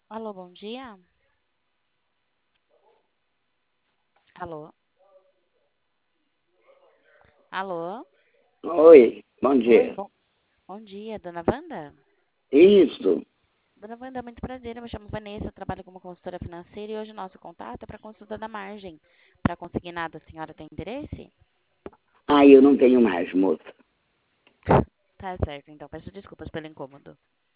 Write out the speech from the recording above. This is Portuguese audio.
Alô, bom dia. Alô? Alô? Oi, bom Oi, dia. bom dia, dona Wanda? Isso. Dona Wanda, muito prazer. Eu me chamo Vanessa, trabalho como consultora financeira e hoje o nosso contato é para consulta da margem. Para conseguir nada, a senhora tem interesse? Ah, eu não tenho mais, moça. Tá certo, então peço desculpas pelo incômodo.